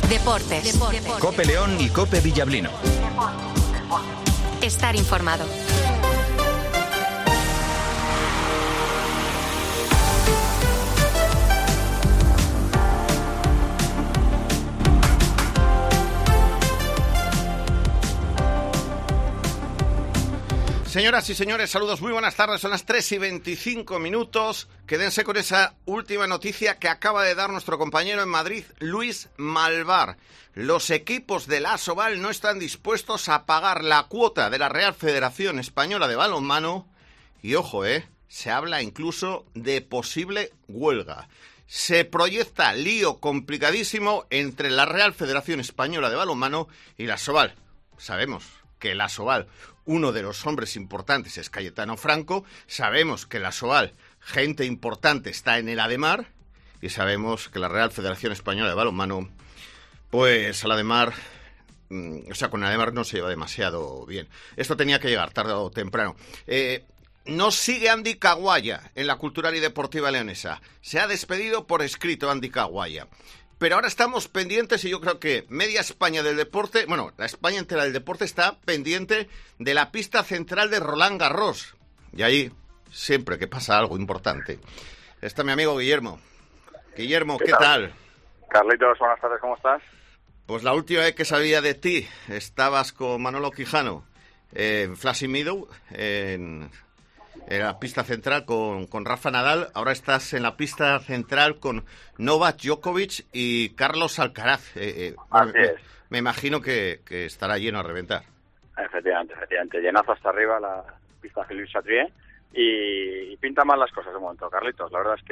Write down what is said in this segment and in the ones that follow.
Deportes. COPE León y COPE Villablino. Estar informado. Señoras y señores, saludos, muy buenas tardes, son las 3:25. Quédense con esa última noticia que acaba de dar nuestro compañero en Madrid, Luis Malvar. Los equipos de la Asobal no están dispuestos a pagar la cuota de la Real Federación Española de Balonmano y, ojo, se habla incluso de posible huelga. Se proyecta lío complicadísimo entre la Real Federación Española de Balonmano y la Asobal. Sabemos que la Asobal, uno de los hombres importantes es Cayetano Franco, sabemos que la Asobal, gente importante, está en el Ademar, y sabemos que la Real Federación Española de Balonmano, pues al Ademar, con el Ademar no se lleva demasiado bien. Esto tenía que llegar tarde o temprano. No sigue Andy Caguaya en la Cultural y Deportiva Leonesa. Se ha despedido por escrito Andy Caguaya. Pero ahora estamos pendientes, y yo creo que media España del deporte, bueno, la España entera del deporte está pendiente de la pista central de Roland Garros. Y ahí, siempre que pasa algo importante, está mi amigo Guillermo. Guillermo, ¿qué tal? Carlitos, buenas tardes, ¿cómo estás? Pues la última vez que sabía de ti, estabas con Manolo Quijano en Flushing Meadow, en la pista central con Rafa Nadal. Ahora estás en la pista central con Novak Djokovic y Carlos Alcaraz. Así es. Me imagino que estará lleno a reventar. Efectivamente. Llenazo hasta arriba la pista Philippe Chatrier y pinta mal las cosas de momento, Carlitos. La verdad es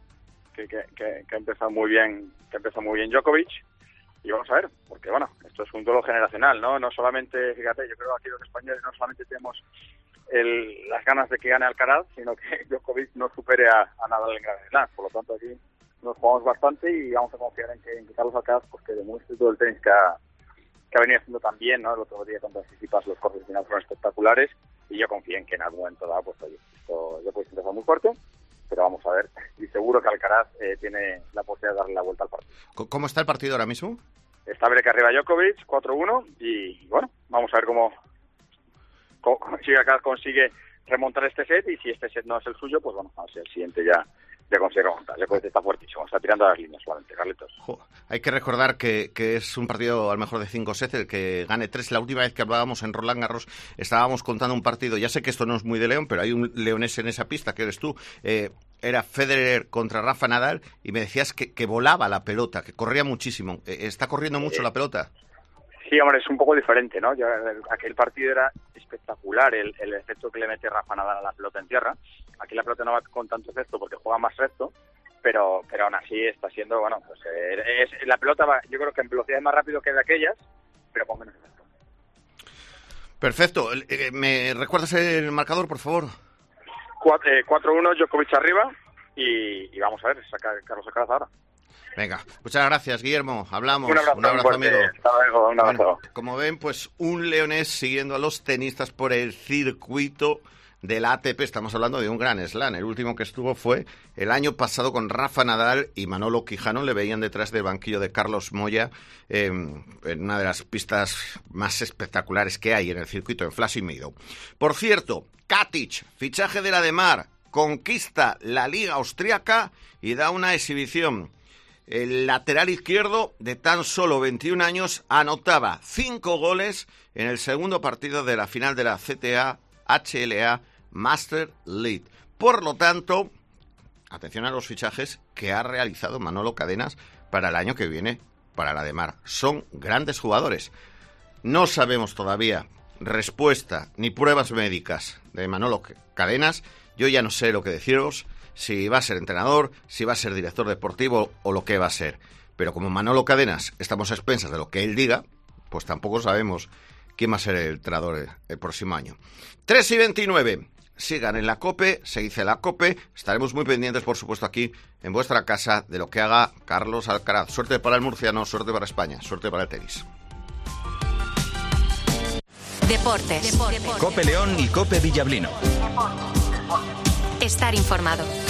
que ha empezado muy bien, Djokovic. Y vamos a ver, porque bueno, esto es un duelo generacional, ¿no? No solamente, fíjate, yo creo que aquí los españoles no solamente tenemos las ganas de que gane Alcaraz, sino que Djokovic no supere a Nadal en Grand Slam. Por lo tanto, aquí nos jugamos bastante y vamos a confiar en que Carlos Alcaraz, pues que demuestre todo el tenis que ha venido haciendo tan bien, ¿no? El otro día contra Tsitsipas los cortes finales fueron espectaculares y yo confío en que en algún momento dado, pues oye, esto Djokovic empezó muy fuerte, pero vamos a ver. Y seguro que Alcaraz tiene la posibilidad de darle la vuelta al partido. ¿Cómo está el partido ahora mismo? Está break arriba Djokovic, 4-1, y bueno, vamos a ver cómo si Alcaraz consigue remontar este set, y si este set no es el suyo, pues bueno, a ver si el siguiente ya consigue remontar. Djokovic está fuertísimo, está tirando a las líneas solamente, Carlitos. Hay que recordar que es un partido al mejor de 5 sets, el que gane 3. La última vez que hablábamos en Roland Garros estábamos contando un partido, ya sé que esto no es muy de León, pero hay un leonés en esa pista, que eres tú. Era Federer contra Rafa Nadal, y me decías que volaba la pelota, que corría muchísimo. ¿Está corriendo mucho la pelota? Sí, hombre, es un poco diferente, ¿no? Aquel partido era espectacular, el efecto que le mete Rafa Nadal a la pelota en tierra. Aquí la pelota no va con tanto efecto porque juega más recto, pero aún así está siendo, bueno, pues la pelota va, yo creo que en velocidad más rápido que de aquellas, pero con menos efecto. Perfecto. ¿Me recuerdas el marcador, por favor? 4-1, Djokovic arriba, y vamos a ver, saca Carlos Alcaraz ahora. Venga, muchas gracias, Guillermo. Hablamos. Un abrazo amigo. Hasta luego, un abrazo. Bueno, como ven, pues un leonés siguiendo a los tenistas por el circuito de la ATP. Estamos hablando de un gran slam. El último que estuvo fue el año pasado con Rafa Nadal y Manolo Quijano. Le veían detrás del banquillo de Carlos Moya en una de las pistas más espectaculares que hay en el circuito, en Flushing Meadow. Por cierto, Katic, fichaje de la Ademar, conquista la Liga Austriaca y da una exhibición. El lateral izquierdo, de tan solo 21 años, anotaba 5 goles en el segundo partido de la final de la CTA HLA Master League. Por lo tanto, atención a los fichajes que ha realizado Manolo Cadenas para el año que viene para la Ademar. Son grandes jugadores. No sabemos todavía respuesta ni pruebas médicas de Manolo Cadenas. Yo ya no sé lo que deciros, si va a ser entrenador, si va a ser director deportivo o lo que va a ser. Pero como Manolo Cadenas estamos a expensas de lo que él diga, pues tampoco sabemos quién va a ser el entrenador el próximo año. 3:29. Sigan en la COPE, se dice la COPE. Estaremos muy pendientes, por supuesto, aquí en vuestra casa de lo que haga Carlos Alcaraz. Suerte para el murciano, suerte para España, suerte para el tenis. Deportes. COPE León y COPE Villablino. Estar informado.